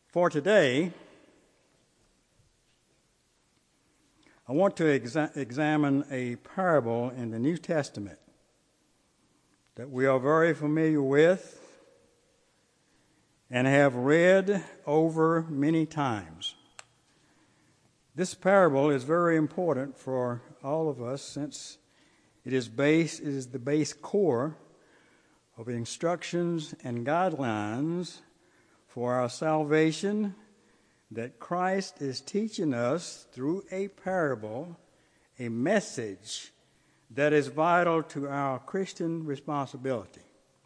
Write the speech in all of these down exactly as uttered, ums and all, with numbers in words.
For today, I want to exa- examine a parable in the New Testament that we are very familiar with and have read over many times. This parable is very important for all of us since it is base it is the base core of instructions and guidelines for our salvation that Christ is teaching us through a parable, a message that is vital to our Christian responsibility.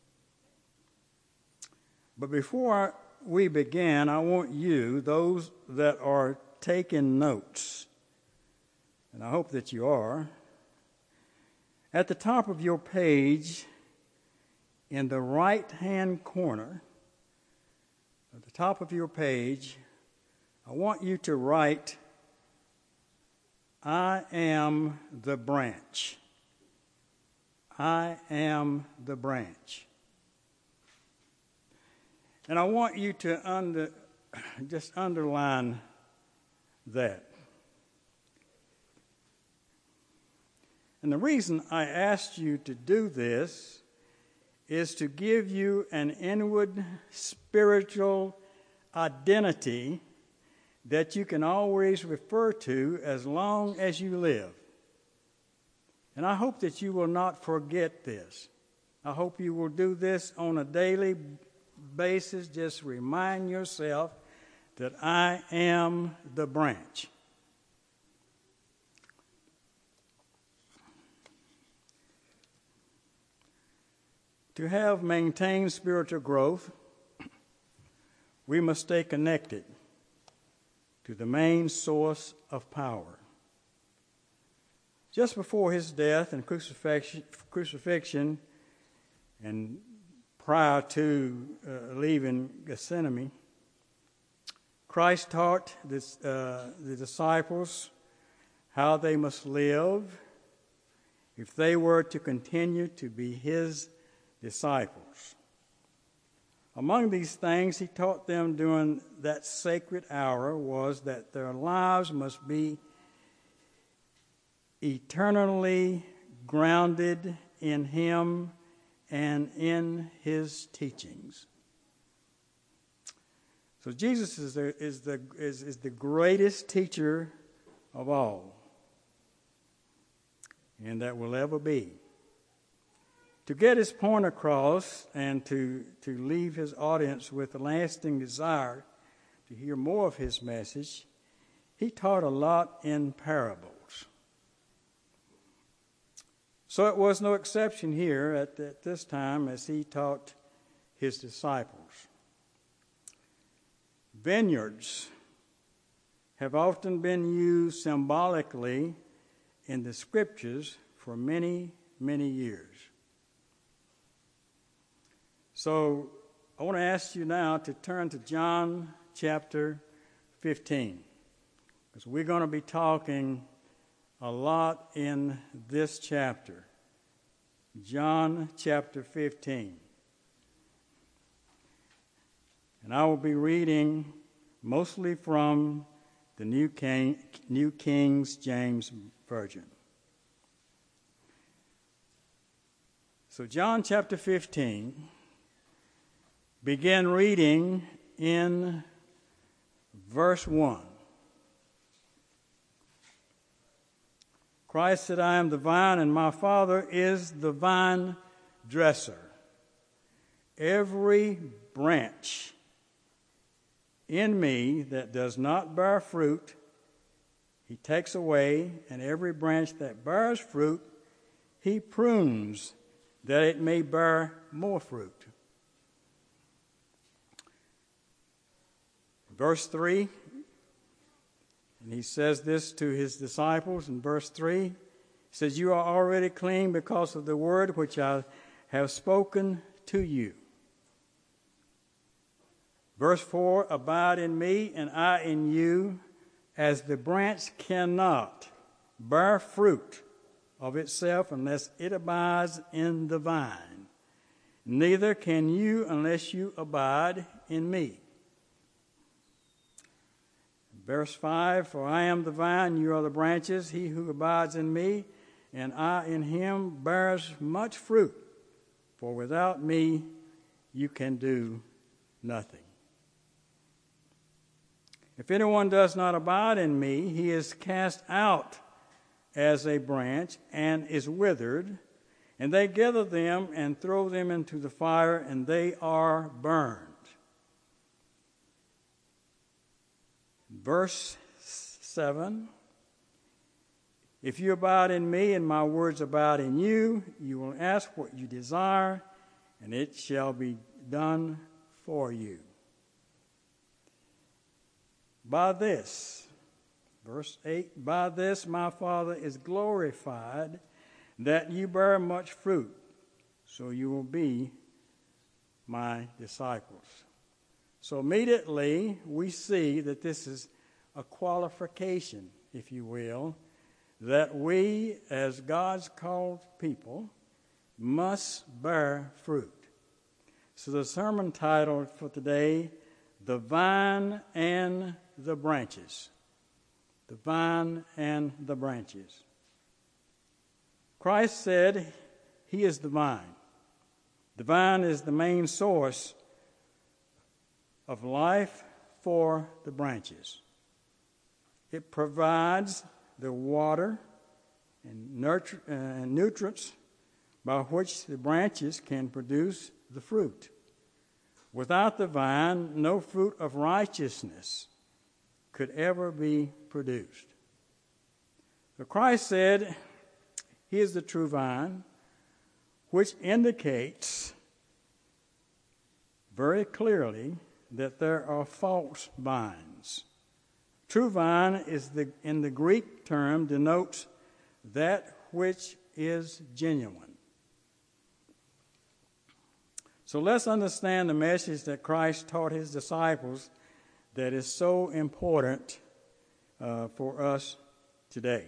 But before we begin, I want you, those that are taking notes, and I hope that you are, at the top of your page, in the right-hand corner, at the top of your page, I want you to write, I am the branch. I am the branch. And I want you to under, just underline that. And the reason I asked you to do this is to give you an inward spiritual identity that you can always refer to as long as you live. And I hope that you will not forget this. I hope you will do this on a daily basis. Just remind yourself that I am the branch. To have maintained spiritual growth, we must stay connected to the main source of power. Just before his death and crucifixion, crucifixion and prior to uh, leaving Gethsemane, Christ taught this, uh, the disciples how they must live if they were to continue to be his disciples. Among these things he taught them during that sacred hour was that their lives must be eternally grounded in him and in his teachings. So Jesus is the, is the, is, is the greatest teacher of all, and that will ever be. To get his point across and to, to leave his audience with a lasting desire to hear more of his message, he taught a lot in parables. So it was no exception here at, at this time as he taught his disciples. Vineyards have often been used symbolically in the scriptures for many, many years. So I want to ask you now to turn to John chapter fifteen, because we're going to be talking a lot in this chapter. John chapter fifteen. And I will be reading mostly from the New King, New King James Version. So John chapter fifteen. Begin reading in verse one. Christ said, I am the vine, and my Father is the vine dresser. Every branch in me that does not bear fruit, he takes away, and every branch that bears fruit, he prunes, that it may bear more fruit. Verse three, and he says this to his disciples in verse three. He says, you are already clean because of the word which I have spoken to you. Verse four, abide in me and I in you, as the branch cannot bear fruit of itself unless it abides in the vine. Neither can you unless you abide in me. Verse five, for I am the vine, you are the branches. He who abides in me, and I in him, bears much fruit. For without me, you can do nothing. If anyone does not abide in me, he is cast out as a branch and is withered, and they gather them and throw them into the fire, and they are burned. Verse seven, if you abide in me and my words abide in you, you will ask what you desire, and it shall be done for you. By this, verse eight, by this my Father is glorified, that you bear much fruit, so you will be my disciples. So immediately we see that this is a qualification, if you will, that we as God's called people must bear fruit. So the sermon title for today, The Vine and the Branches. The vine and the branches. Christ said he is the vine. The vine is the main source of life for the branches. It provides the water and, nurture, uh, and nutrients by which the branches can produce the fruit. Without the vine, no fruit of righteousness could ever be produced. So Christ said he is the true vine, which indicates very clearly that there are false vines. True vine is the in the Greek term denotes that which is genuine. So let's understand the message that Christ taught his disciples that is so important uh, for us today.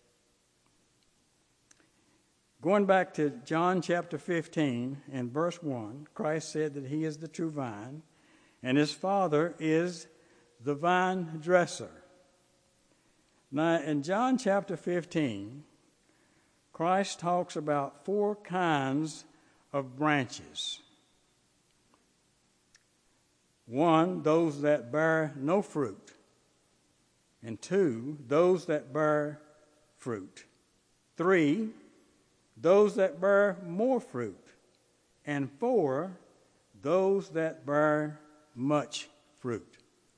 Going back to John chapter fifteen and verse one, Christ said that he is the true vine, and his Father is the vine dresser. Now, in John chapter fifteen, Christ talks about four kinds of branches. One, those that bear no fruit. And two, those that bear fruit. Three, those that bear more fruit. And four, those that bear much fruit.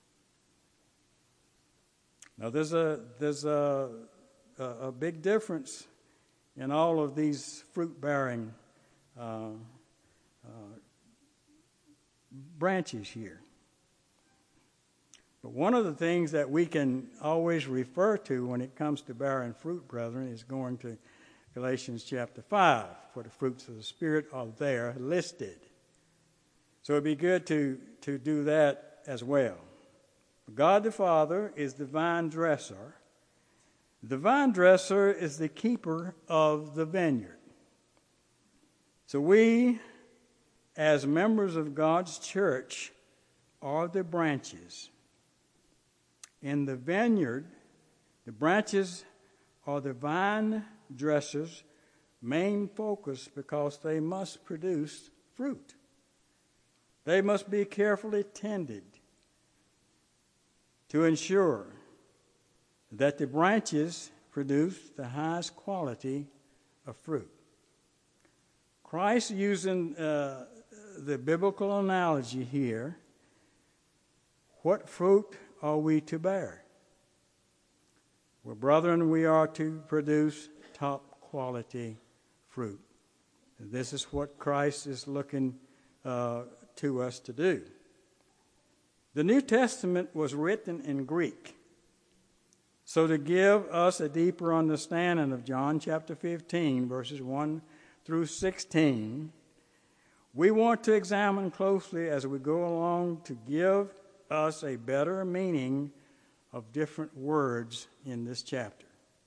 Now, there's a there's a a, a big difference in all of these fruit-bearing uh, uh, branches here. But one of the things that we can always refer to when it comes to bearing fruit, brethren, is going to Galatians chapter five, for the fruits of the Spirit are there listed. So it'd be good to, to do that as well. God the Father is the vine dresser. The vine dresser is the keeper of the vineyard. So we, as members of God's church, are the branches. In the vineyard, the branches are the vine dressers' main focus because they must produce fruit. They must be carefully tended to ensure that the branches produce the highest quality of fruit. Christ, using uh, the biblical analogy here, what fruit are we to bear? Well, brethren, we are to produce top quality fruit. This is what Christ is looking uh, to us to do. The New Testament was written in Greek. So to give us a deeper understanding of John chapter fifteen, verses one through sixteen, we want to examine closely as we go along to give us a better meaning of different words in this chapter.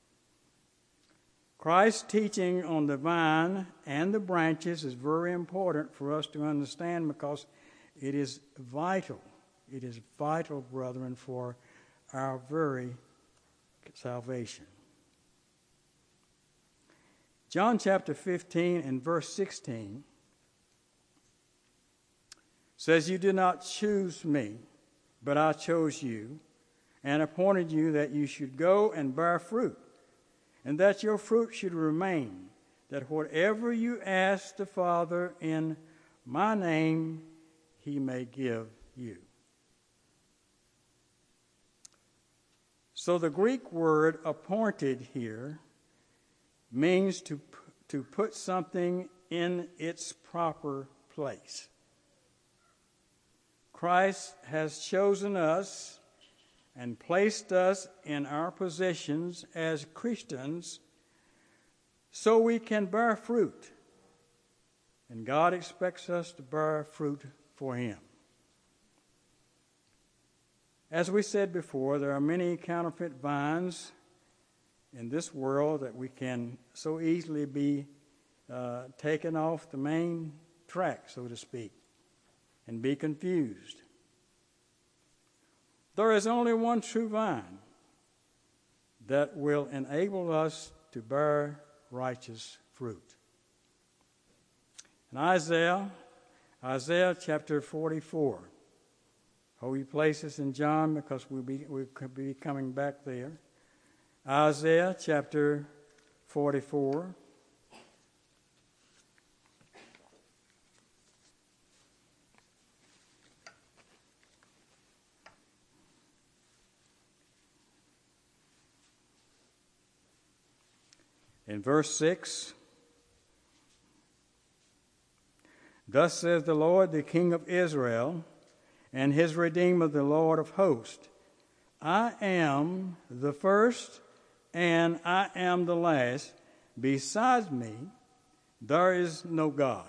Christ's teaching on the vine and the branches is very important for us to understand because it is vital. It is vital, brethren, for our very salvation. John chapter fifteen and verse sixteen says, "You did not choose me, but I chose you and appointed you that you should go and bear fruit, and that your fruit should remain, that whatever you ask the Father in my name, he may give you." So the Greek word appointed here means to, to put something in its proper place. Christ has chosen us and placed us in our positions as Christians so we can bear fruit. And God expects us to bear fruit for Him. As we said before, there are many counterfeit vines in this world that we can so easily be uh, taken off the main track, so to speak, and be confused. There is only one true vine that will enable us to bear righteous fruit. In Isaiah, Isaiah chapter forty-four, hold your places in John because we'll be, we'll be coming back there. Isaiah chapter forty-four. In verse six, "Thus says the Lord, the King of Israel, and his Redeemer, the Lord of hosts, I am the first and I am the last. Besides me, there is no God."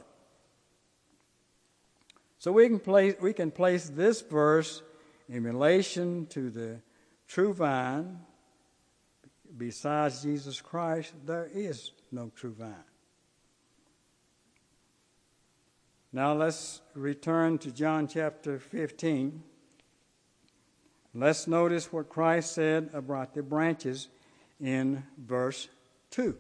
So we can place, we can place this verse in relation to the true vine. Besides Jesus Christ, there is no true vine. Now let's return to John chapter fifteen. Let's notice what Christ said about the branches in verse two.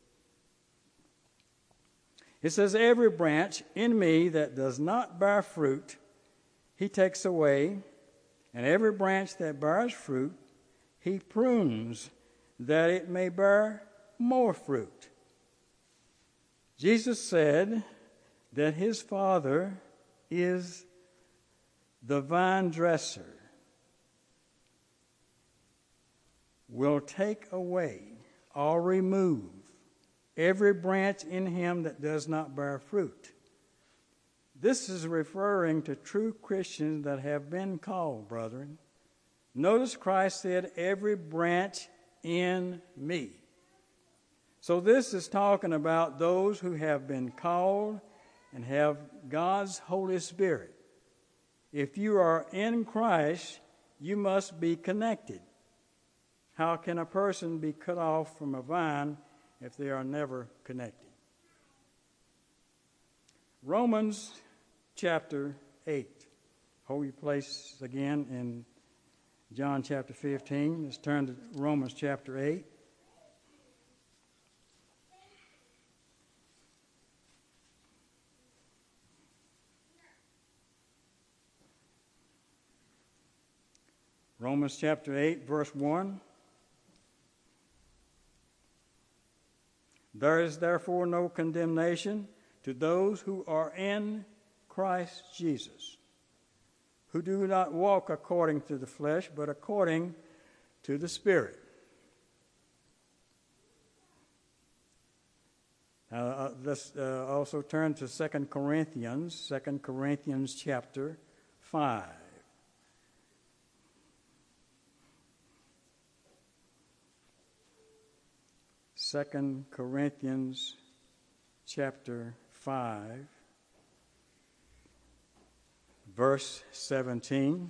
It says, "Every branch in me that does not bear fruit, he takes away, and every branch that bears fruit, he prunes, that it may bear more fruit." Jesus said that his Father is the vine dresser, will take away or remove every branch in him that does not bear fruit. This is referring to true Christians that have been called, brethren. Notice Christ said, "Every branch in me." So this is talking about those who have been called and have God's Holy Spirit. If you are in Christ, you must be connected. How can a person be cut off from a vine if they are never connected? Romans chapter eight. Hold your place again in John chapter fifteen. Let's turn to Romans chapter eight. Romans chapter eight, verse one. "There is therefore no condemnation to those who are in Christ Jesus, who do not walk according to the flesh, but according to the Spirit." Now, uh, let's uh, also turn to Second Corinthians, Second Corinthians chapter five. Second Corinthians chapter five, verse seventeen.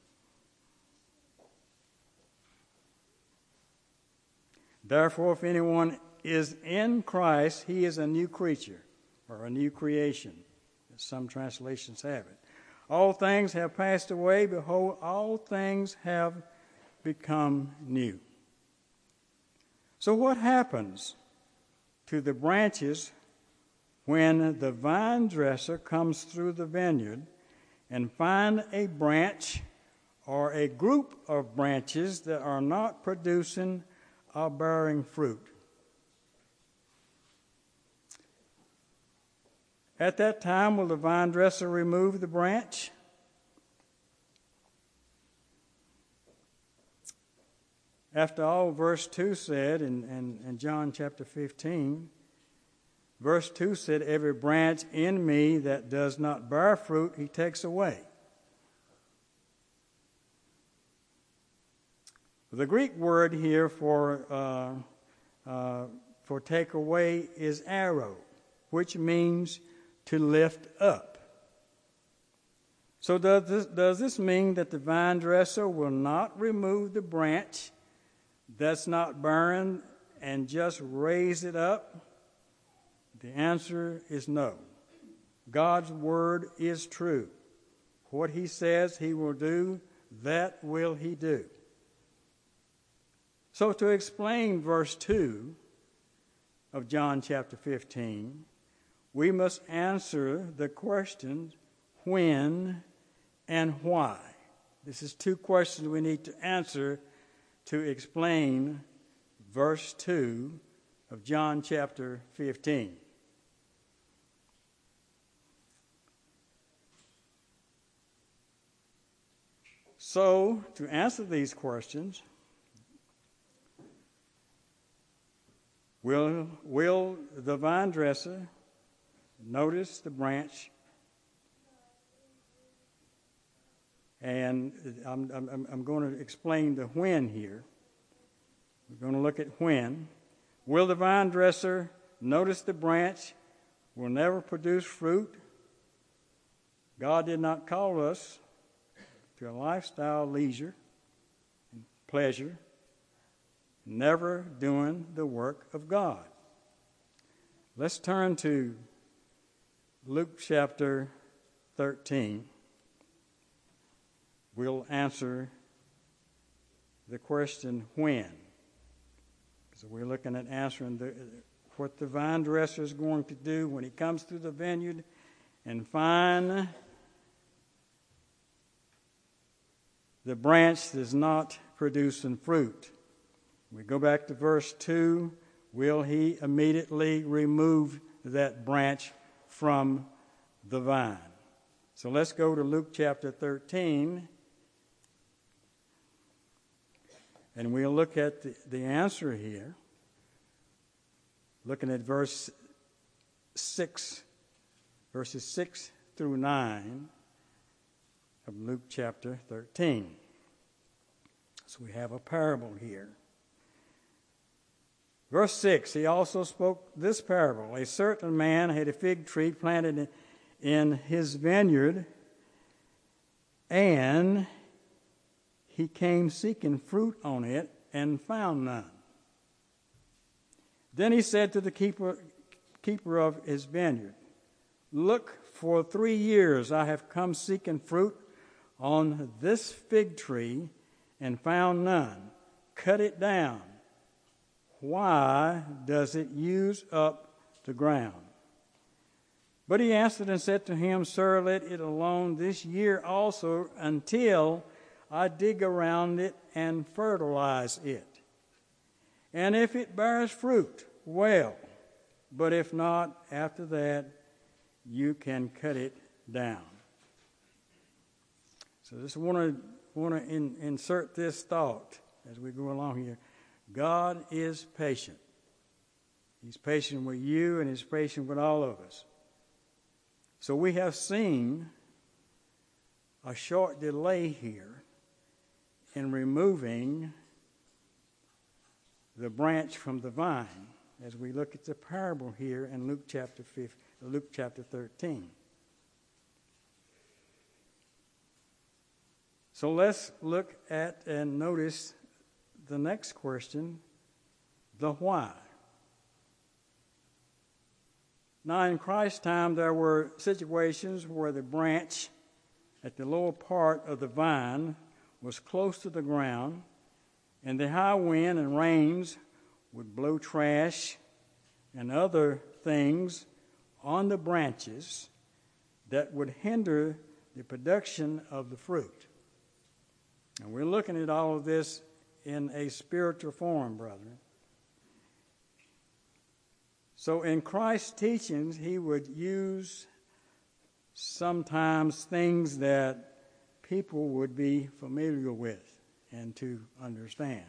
"Therefore, if anyone is in Christ, he is a new creature," or a new creation, as some translations have it. "All things have passed away. Behold, all things have become new. So what happens to the branches when the vine dresser comes through the vineyard and finds a branch or a group of branches that are not producing or bearing fruit? At that time, will the vine dresser remove the branch? After all, verse two said in, in, in John chapter fifteen, verse two said, every branch in me that does not bear fruit, he takes away. The Greek word here for, uh, uh, for take away is arrow, which means to lift up. So does this, does this mean that the vine dresser will not remove the branch that's not bearing and just raise it up? The answer is no. God's word is true. What he says he will do, that will he do. So to explain verse two of John chapter fifteen, we must answer the questions when and why. This is two questions we need to answer to explain verse two of John chapter fifteen. So, to answer these questions, will, will the vine dresser notice the branch? And I'm, I'm, I'm going to explain the when here. We're going to look at when. Will the vine dresser notice the branch will never produce fruit? God did not call us to a lifestyle of leisure and pleasure, never doing the work of God. Let's turn to Luke chapter thirteen. We'll answer the question when. So we're looking at answering the, what the vine dresser is going to do when he comes through the vineyard and find the branch that's not producing fruit. We go back to verse two. Will he immediately remove that branch from the vine? So let's go to Luke chapter thirteen. And we'll look at the, the answer here, looking at verse six, verses six through nine of Luke chapter thirteen. So we have a parable here. Verse six, he also spoke this parable. A certain man had a fig tree planted in his vineyard, and he came seeking fruit on it and found none. Then he said to the keeper, keeper of his vineyard, look, for three years I have come seeking fruit on this fig tree and found none. Cut it down. Why does it use up the ground? But he answered and said to him, Sir, let it alone this year also until I dig around it and fertilize it. And if it bears fruit, well. But if not, after that, you can cut it down. So just want to want to in, insert this thought as we go along here. God is patient. He's patient with you and he's patient with all of us. So we have seen a short delay here in removing the branch from the vine as we look at the parable here in Luke chapter fifteen, Luke chapter thirteen. So let's look at and notice the next question, the why. Now in Christ's time there were situations where the branch at the lower part of the vine was close to the ground And the high wind and rains would blow trash and other things on the branches that would hinder the production of the fruit. And we're looking at all of this in a spiritual form, brethren. So in Christ's teachings, he would use sometimes things that people would be familiar with and to understand.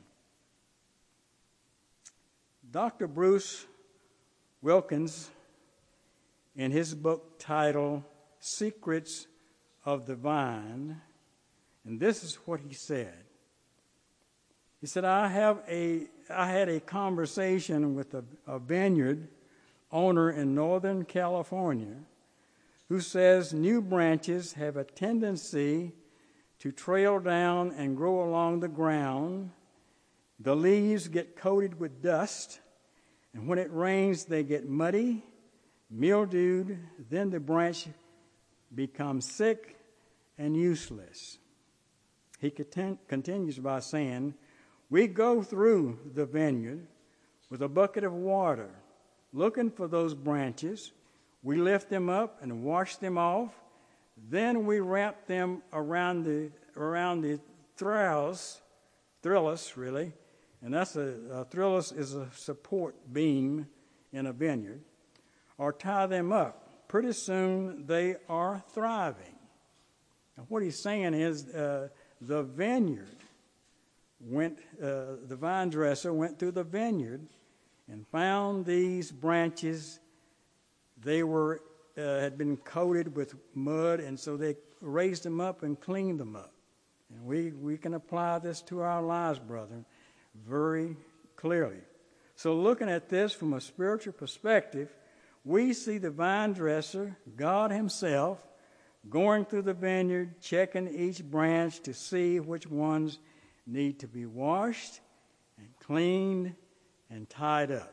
Doctor Bruce Wilkins, in his book titled Secrets of the Vine, and this is what he said. He said, I have a I had a conversation with a, a vineyard owner in Northern California who says new branches have a tendency to trail down and grow along the ground. The leaves get coated with dust, and when it rains, they get muddy, mildewed, then the branch becomes sick and useless. He continues by saying, we go through the vineyard with a bucket of water, looking for those branches. We lift them up and wash them off. Then we wrap them around the around the thallus, thallus really, and that's a, a thallus is a support beam in a vineyard, or tie them up. Pretty soon they are thriving. Now what he's saying is uh, the vineyard went, uh, the vine dresser went through the vineyard and found these branches. They were uh, had been coated with mud, and so they raised them up and cleaned them up. And we, we can apply this to our lives, brethren, very clearly. So looking at this from a spiritual perspective, we see the vine dresser, God himself, going through the vineyard, checking each branch to see which ones need to be washed and cleaned and tied up.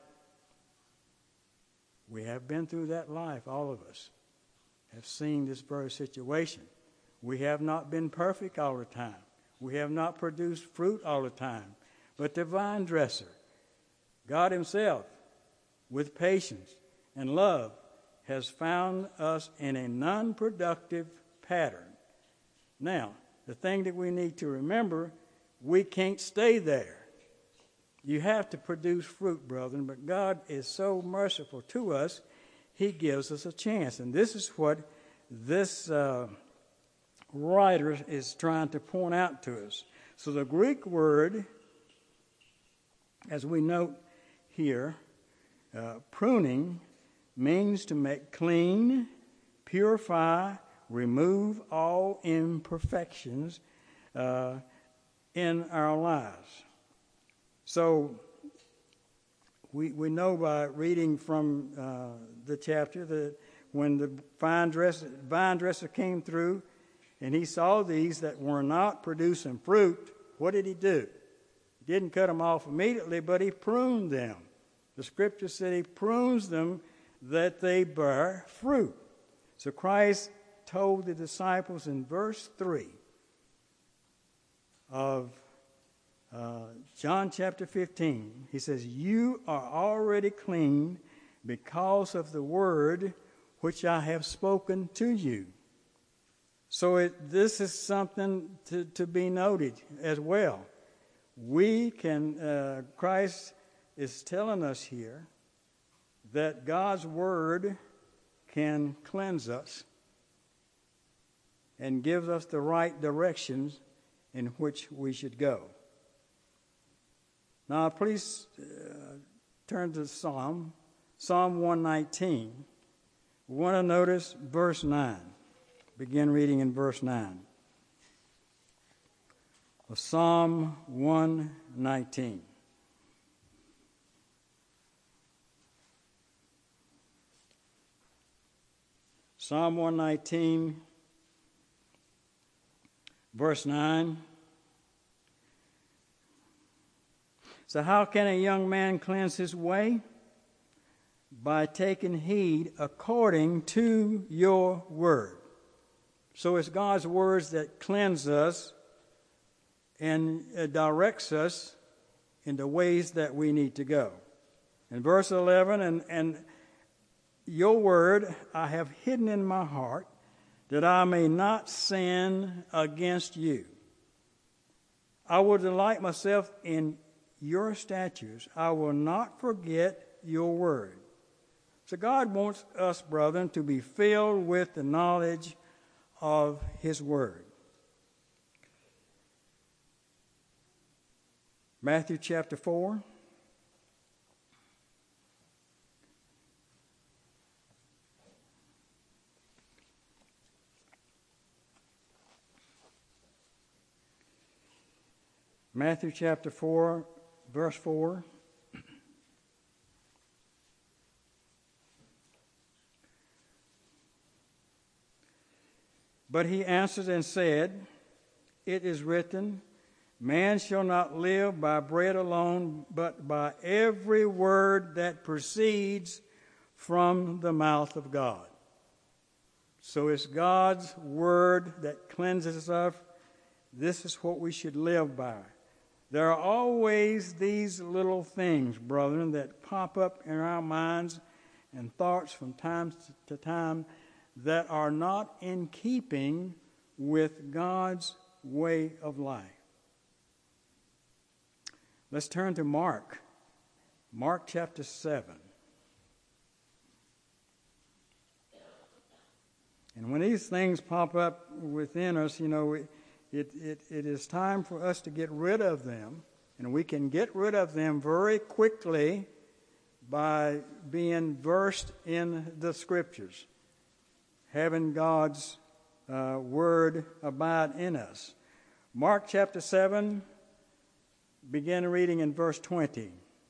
We have been through that life, all of us have seen this very situation. We have not been perfect all the time. We have not produced fruit all the time. But the vine dresser, God himself, with patience and love, has found us in a non-productive pattern. Now, the thing that we need to remember, we can't stay there. You have to produce fruit, brethren, but God is so merciful to us, he gives us a chance. And this is what this uh, writer is trying to point out to us. So the Greek word, as we note here, uh, pruning, means to make clean, purify, remove all imperfections uh, in our lives. So we we know by reading from uh, the chapter that when the vine dresser, vine dresser came through and he saw these that were not producing fruit, what did he do? He didn't cut them off immediately, but he pruned them. The scripture said he prunes them that they bear fruit. So Christ told the disciples in verse three of uh, John chapter fifteen, he says, you are already clean because of the word which I have spoken to you. So it, this is something to, to be noted as well. We can, uh, Christ is telling us here that God's word can cleanse us and gives us the right directions in which we should go. Now, please uh, turn to Psalm, Psalm one nineteen. We want to notice verse nine. Begin reading in verse nine of Psalm one nineteen. Psalm one nineteen, verse nine. So how can a young man cleanse his way? By taking heed according to your word. So it's God's words that cleanse us and directs us in the ways that we need to go. In verse eleven, and, and your word I have hidden in my heart, that I may not sin against you. I will delight myself in your statutes. I will not forget your word. So God wants us, brethren, to be filled with the knowledge of his word. Matthew chapter four. Matthew chapter four, verse four. But he answered and said, it is written, man shall not live by bread alone, but by every word that proceeds from the mouth of God. So it's God's word that cleanses us. This is what we should live by. There are always these little things, brethren, that pop up in our minds and thoughts from time to time that are not in keeping with God's way of life. Let's turn to Mark. Mark chapter seven. And when these things pop up within us, you know, it, it, it, it is time for us to get rid of them. And we can get rid of them very quickly by being versed in the Scriptures, having God's uh, word abide in us. Mark chapter seven, begin reading in verse twenty.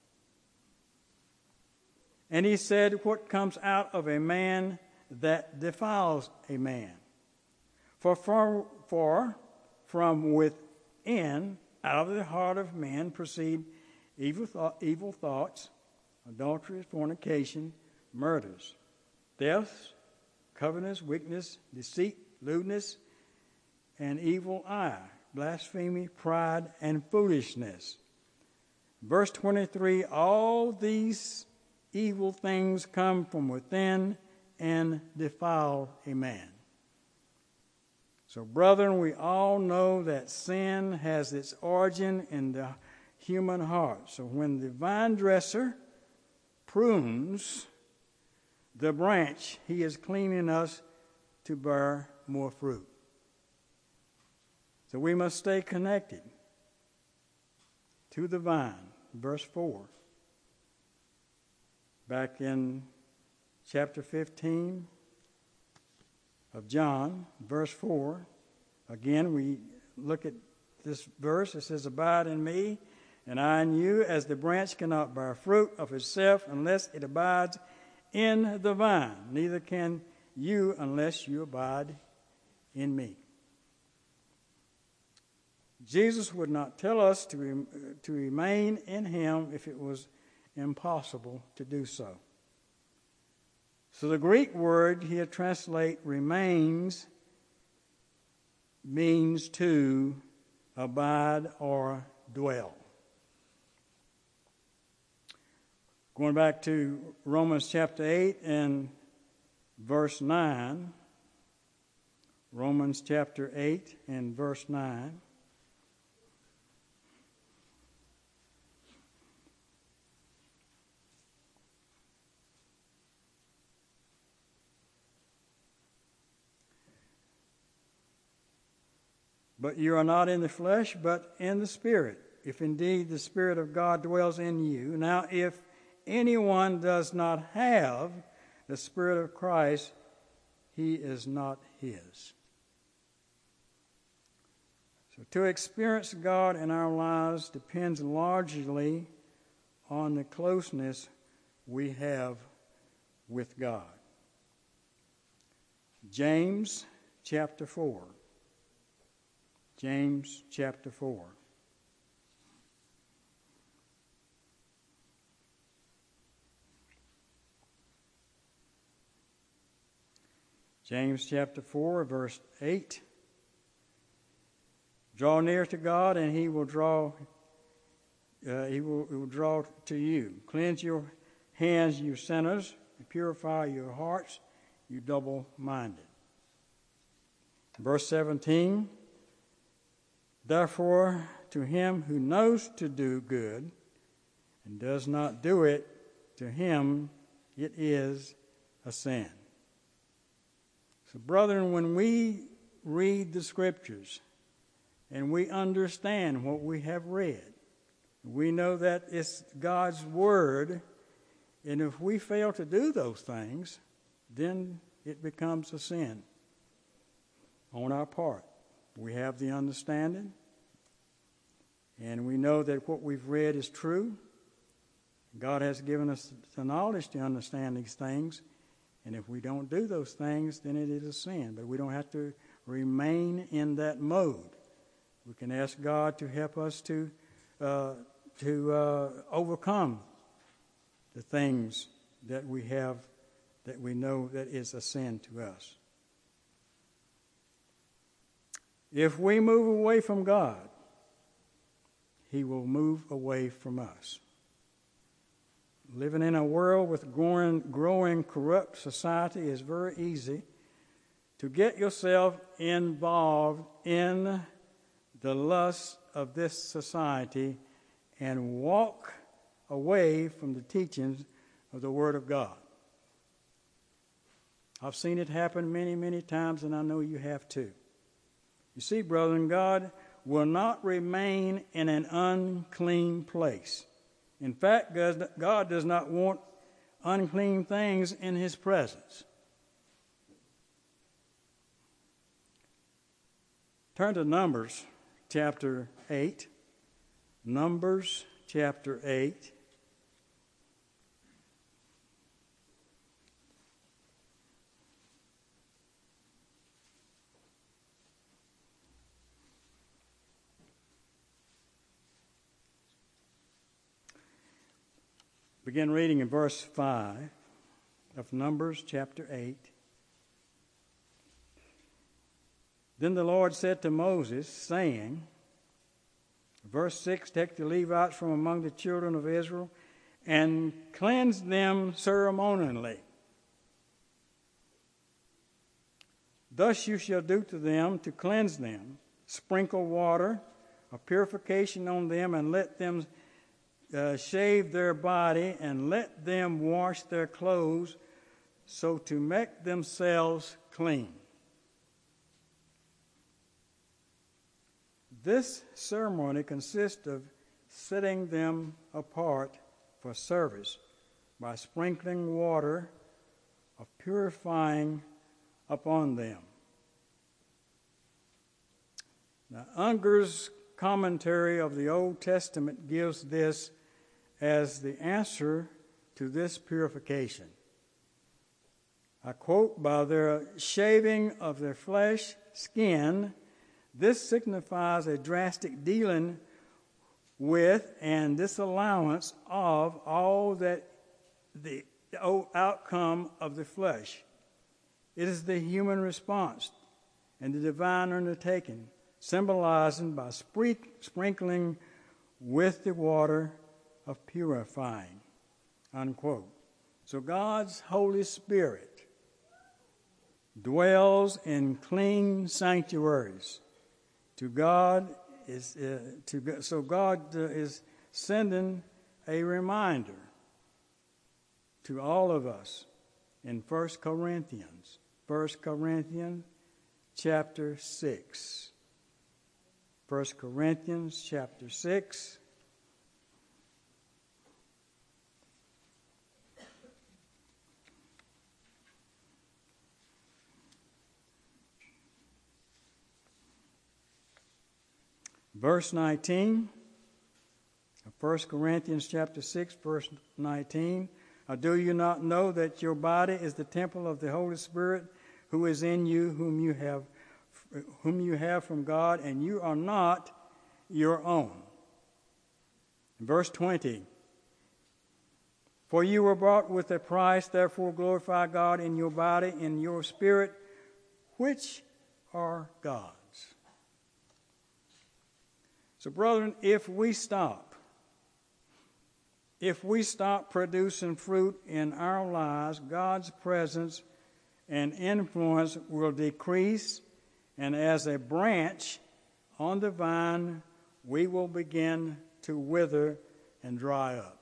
And he said, what comes out of a man that defiles a man? For from, for from within, out of the heart of man, proceed evil, thought, evil thoughts, adultery, fornication, murders, thefts, covetousness, wickedness, deceit, lewdness, and evil eye, blasphemy, pride, and foolishness. Verse twenty-three, all these evil things come from within and defile a man. So, brethren, we all know that sin has its origin in the human heart. So when the vine dresser prunes the branch, he is cleaning us to bear more fruit. So we must stay connected to the vine. Verse four. Back in chapter fifteen of John, verse four. Again, we look at this verse. It says, abide in me, and I in you, as the branch cannot bear fruit of itself unless it abides in the vine. Neither can you unless you abide in me. Jesus would not tell us to, re- to remain in him if it was impossible to do so. So the Greek word here translate remains means to abide or dwell. Going back to Romans chapter eight and verse nine. Romans chapter eight and verse nine. But you are not in the flesh, but in the Spirit, if indeed the Spirit of God dwells in you. Now, if anyone does not have the Spirit of Christ, he is not his. So to experience God in our lives depends largely on the closeness we have with God. James chapter four. James chapter four. James chapter four, verse eight. Draw near to God, and he will draw uh, he, will, he will draw to you. Cleanse your hands, you sinners. Purify your hearts, you double-minded. Verse seventeen, therefore, to him who knows to do good and does not do it, to him it is a sin. So, brethren, when we read the Scriptures and we understand what we have read, we know that it's God's Word, and if we fail to do those things, then it becomes a sin on our part. We have the understanding, and we know that what we've read is true. God has given us the knowledge to understand these things, and if we don't do those things, then it is a sin. But we don't have to remain in that mode. We can ask God to help us to uh, to uh, overcome the things that we have that we know that is a sin to us. If we move away from God, He will move away from us. Living in a world with growing, growing corrupt society is very easy to get yourself involved in the lust of this society and walk away from the teachings of the Word of God. I've seen it happen many, many times, and I know you have too. You see, brethren, God will not remain in an unclean place. In fact, God does not want unclean things in His presence. Turn to Numbers chapter eight. Numbers chapter eight. Begin reading in verse five of Numbers chapter eight. Then the Lord said to Moses, saying, verse six, take the Levites from among the children of Israel and cleanse them ceremonially. Thus you shall do to them to cleanse them. Sprinkle water of purification on them and let them Uh, shave their body, and let them wash their clothes, so to make themselves clean. This ceremony consists of setting them apart for service by sprinkling water of purifying upon them. Now, Unger's commentary of the Old Testament gives this as the answer to this purification. I quote, by their shaving of their flesh skin, this signifies a drastic dealing with and disallowance of all that the outcome of the flesh. It is the human response and the divine undertaking, symbolizing by sprinkling with the water of purifying, unquote. So God's Holy Spirit dwells in clean sanctuaries. To God is uh, to so God uh, is sending a reminder to all of us in First Corinthians, First Corinthians chapter six. First Corinthians chapter six. Verse nineteen of First Corinthians chapter six, verse nineteen. Or do you not know that your body is the temple of the Holy Spirit who is in you, whom you have whom you have from God, and you are not your own? Verse twenty. For you were bought with a price, therefore glorify God in your body, in your spirit, which are God's. So, brethren, if we stop if we stop producing fruit in our lives, God's presence and influence will decrease, and as a branch on the vine, we will begin to wither and dry up.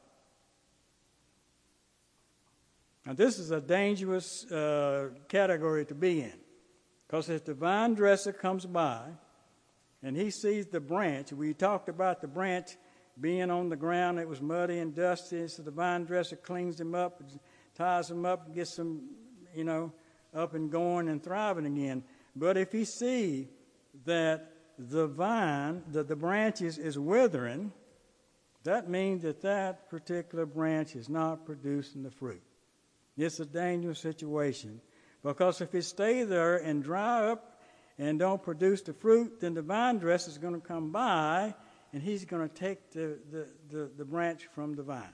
Now, this is a dangerous uh, category to be in, because if the vine dresser comes by and he sees the branch, we talked about the branch being on the ground, it was muddy and dusty, so the vine dresser cleans them up, ties them up, and gets them, you know, up and going and thriving again. But if he sees that the vine, that the branches is withering, that means that that particular branch is not producing the fruit. It's a dangerous situation, because if it stays there and dry up and don't produce the fruit, then the vine dresser is going to come by and he's going to take the, the, the, the branch from the vine.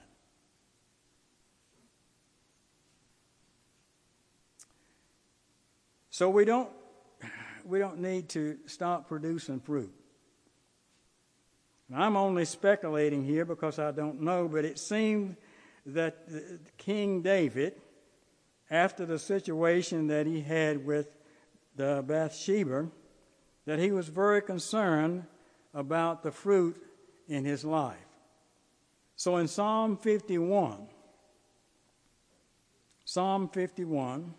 So we don't we don't need to stop producing fruit. Now, I'm only speculating here because I don't know, but it seemed that King David, after the situation that he had with the Bathsheba, that he was very concerned about the fruit in his life. So in Psalm fifty-one, Psalm fifty-one,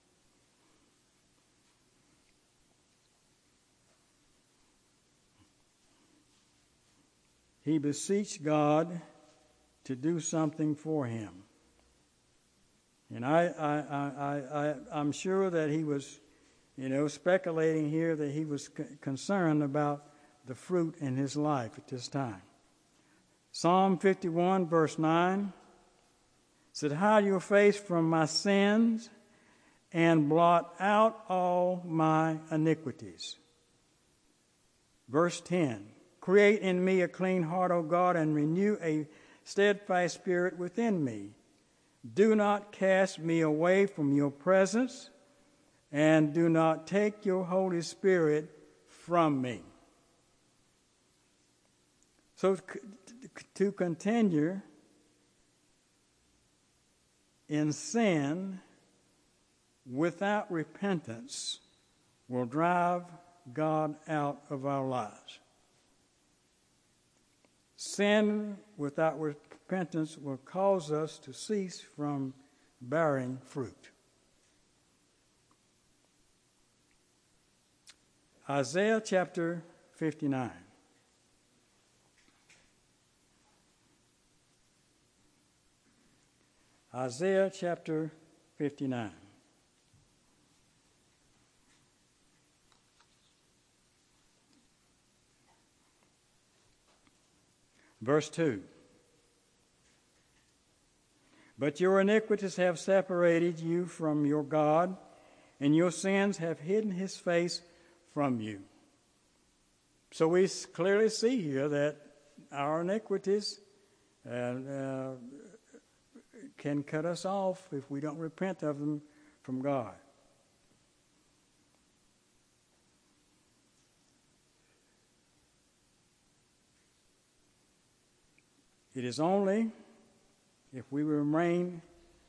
he beseeched God to do something for him. And I, I, I, I, I'm sure that he was, you know, speculating here that he was c- concerned about the fruit in his life at this time. Psalm fifty-one, verse nine, said, hide your face from my sins and blot out all my iniquities. Verse ten, create in me a clean heart, O God, and renew a steadfast spirit within me. Do not cast me away from your presence, and do not take your Holy Spirit from me. So to continue in sin without repentance will drive God out of our lives. Sin without repentance will cause us to cease from bearing fruit. Isaiah chapter fifty-nine. Isaiah chapter fifty-nine. Verse two. But your iniquities have separated you from your God, and your sins have hidden his face from you. So we clearly see here that our iniquities uh, uh, can cut us off if we don't repent of them from God. It is only if we remain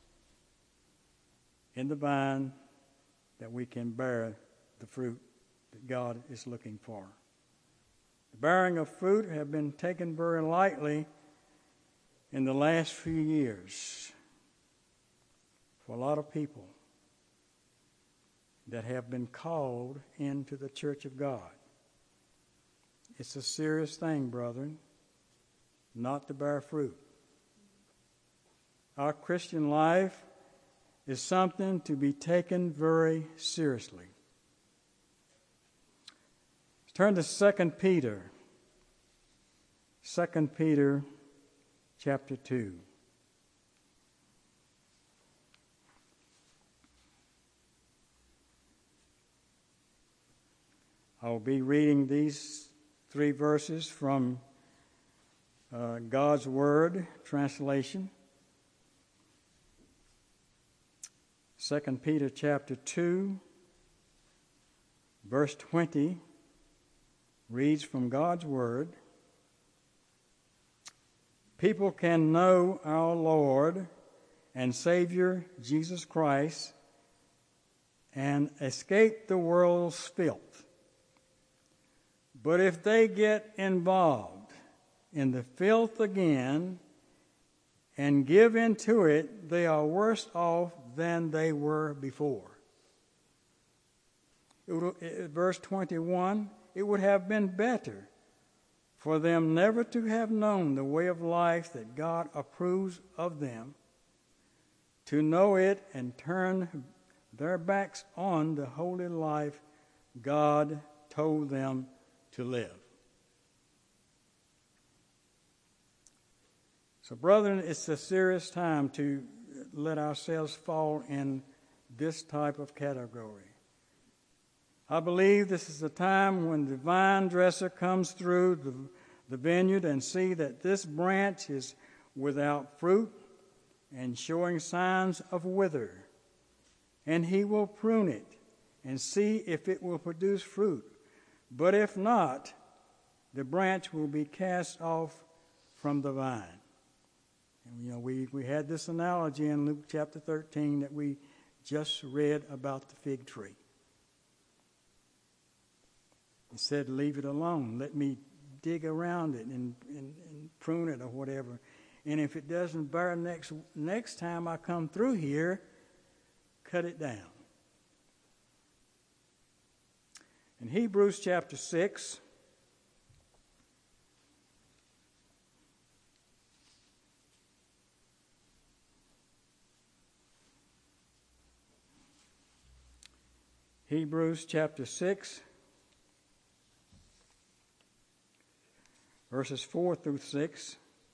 in the vine that we can bear the fruit that God is looking for. The bearing of fruit have been taken very lightly in the last few years for a lot of people that have been called into the church of God. It's a serious thing, brethren, not to bear fruit. Our Christian life is something to be taken very seriously. Turn to Second Peter. Second Peter chapter two. I'll be reading these three verses from uh, God's Word translation. Second Peter chapter two, verse twenty, reads from God's Word, people can know our Lord and Savior Jesus Christ and escape the world's filth. But if they get involved in the filth again and give into it, they are worse off than they were before. It would, verse twenty-one, it would have been better for them never to have known the way of life that God approves of them, to know it and turn their backs on the holy life God told them to live. So, brethren, it's a serious time to let ourselves fall in this type of category. I believe this is the time when the vine dresser comes through the, the vineyard and see that this branch is without fruit and showing signs of wither. And he will prune it and see if it will produce fruit. But if not, the branch will be cast off from the vine. And, you know, we, we had this analogy in Luke chapter thirteen that we just read about the fig tree. He said, leave it alone. Let me dig around it and, and, and prune it or whatever. And if it doesn't bear next, next time I come through here, cut it down. In Hebrews chapter six, Hebrews chapter six, verses four through six,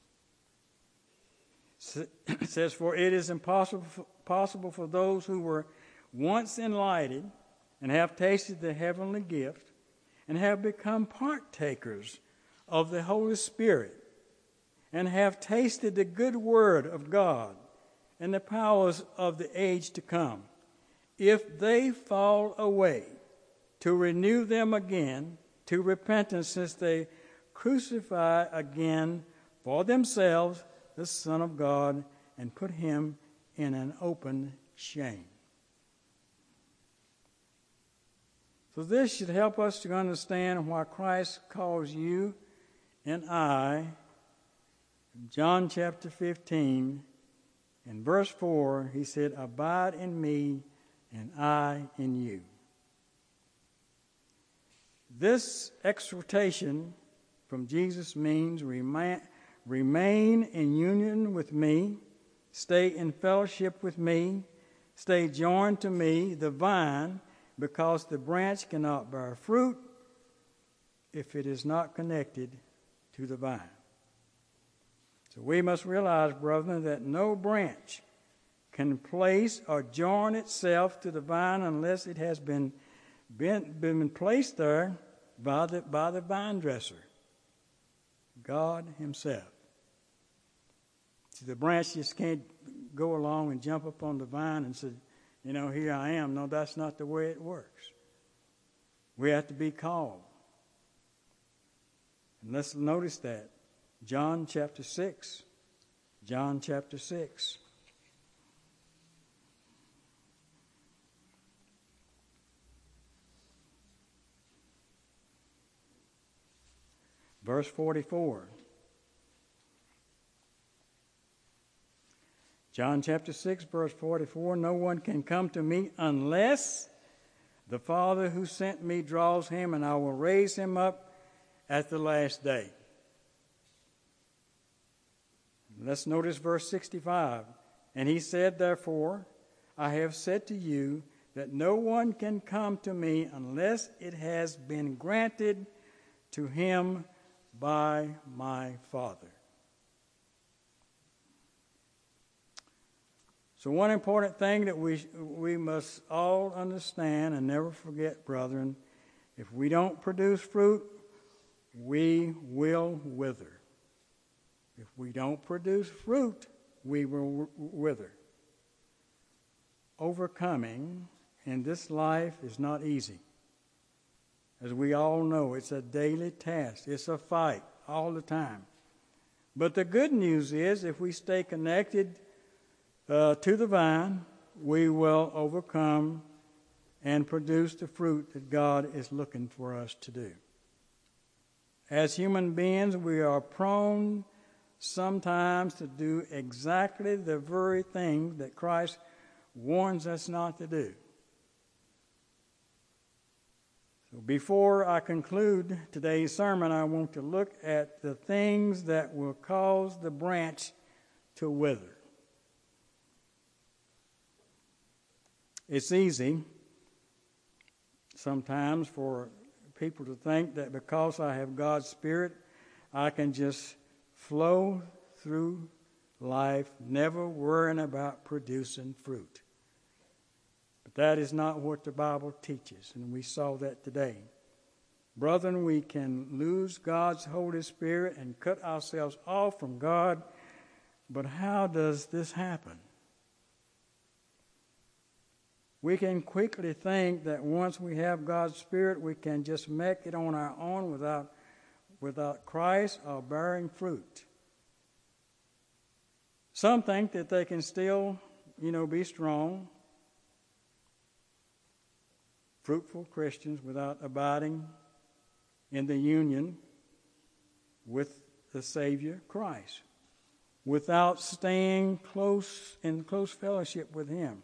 says, for it is impossible possible for those who were once enlightened and have tasted the heavenly gift and have become partakers of the Holy Spirit and have tasted the good word of God and the powers of the age to come, if they fall away, to renew them again to repentance, since they crucify again for themselves the Son of God and put him in an open shame. So this should help us to understand why Christ calls you and I, John chapter fifteen, in verse four, he said, abide in me and I in you. This exhortation from Jesus means remain, remain in union with me, stay in fellowship with me, stay joined to me, the vine, because the branch cannot bear fruit if it is not connected to the vine. So we must realize, brethren, that no branch can place or join itself to the vine unless it has been, been, been placed there by the, by the vine dresser, God himself. See, the branch just can't go along and jump up on the vine and say, you know, here I am. No, that's not the way it works. We have to be called. And let's notice that. John chapter six. John chapter six. Verse forty-four. John chapter six, verse forty-four, no one can come to me unless the Father who sent me draws him, and I will raise him up at the last day. Let's notice verse sixty-five. And he said, therefore, I have said to you that no one can come to me unless it has been granted to him by my Father. So one important thing that we we must all understand and never forget, brethren, if we don't produce fruit, we will wither. If we don't produce fruit, we will wither. Overcoming in this life is not easy. As we all know, it's a daily task. It's a fight all the time. But the good news is, if we stay connected uh, to the vine, we will overcome and produce the fruit that God is looking for us to do. As human beings, we are prone sometimes to do exactly the very thing that Christ warns us not to do. So before I conclude today's sermon, I want to look at the things that will cause the branch to wither. It's easy sometimes for people to think that because I have God's Spirit, I can just flow through life, never worrying about producing fruit. But that is not what the Bible teaches, and we saw that today. Brethren, we can lose God's Holy Spirit and cut ourselves off from God, but how does this happen? We can quickly think that once we have God's Spirit, we can just make it on our own without, without Christ or bearing fruit. Some think that they can still, you know, be strong, fruitful Christians without abiding in the union with the Savior, Christ, without staying close in close fellowship with Him.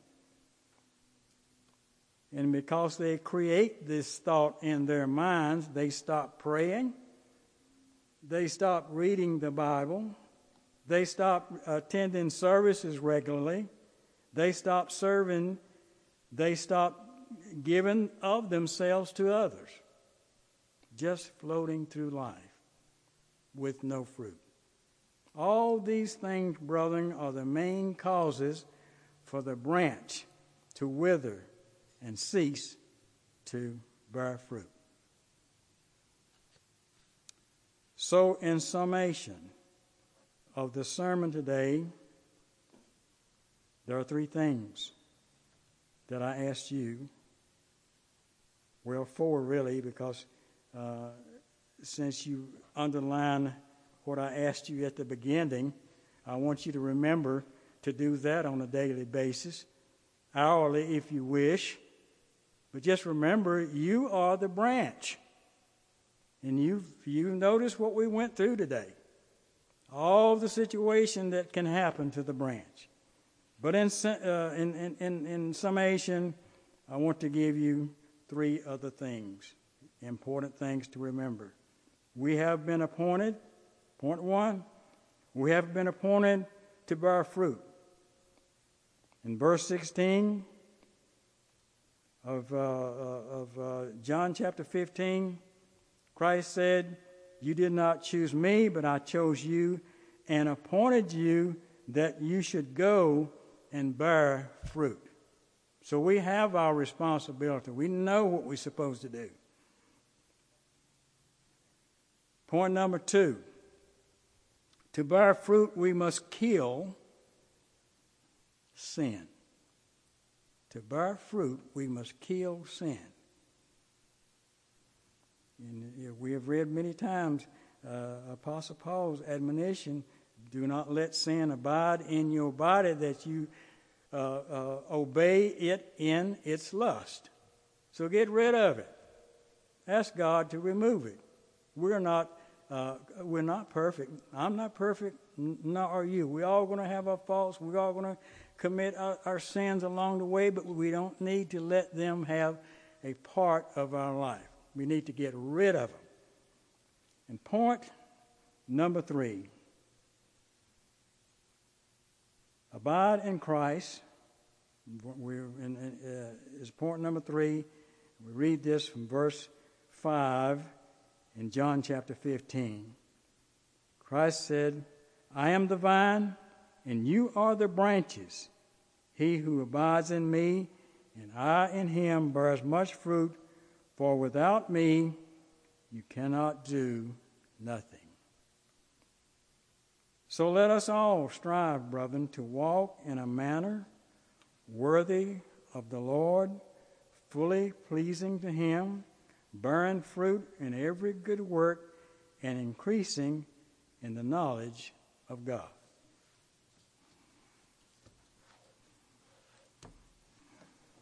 And because they create this thought in their minds, they stop praying, they stop reading the Bible, they stop attending services regularly, they stop serving, they stop giving of themselves to others, just floating through life with no fruit. All these things, brethren, are the main causes for the branch to wither and cease to bear fruit. So, in summation of the sermon today, there are three things that I asked you. Well, four really, because uh, since you underline what I asked you at the beginning, I want you to remember to do that on a daily basis, hourly if you wish. But just remember, you are the branch. And you you notice what we went through today. All the situation that can happen to the branch. But in, uh, in, in, in summation, I want to give you three other things, important things to remember. We have been appointed, point one, we have been appointed to bear fruit. In verse sixteen of, uh, of uh, John chapter fifteen, Christ said, "You did not choose me, but I chose you and appointed you that you should go and bear fruit." So we have our responsibility. We know what we're supposed to do. Point number two, to bear fruit, we must kill sin. To bear fruit, we must kill sin. And we have read many times uh, Apostle Paul's admonition, do not let sin abide in your body, that you uh, uh, obey it in its lust. So get rid of it. Ask God to remove it. We're not uh, we're not perfect. I'm not perfect, nor are you. We're all going to have our faults. We're all going to commit our, our sins along the way, but we don't need to let them have a part of our life. We need to get rid of them. And point number three, abide in Christ. We're in, uh, is point number three. We read this from verse five in John chapter fifteen. Christ said, "I am the vine, and you are the branches. He who abides in me, and I in him, bears much fruit, for without me you cannot do nothing." So let us all strive, brethren, to walk in a manner worthy of the Lord, fully pleasing to him, bearing fruit in every good work, and increasing in the knowledge of God.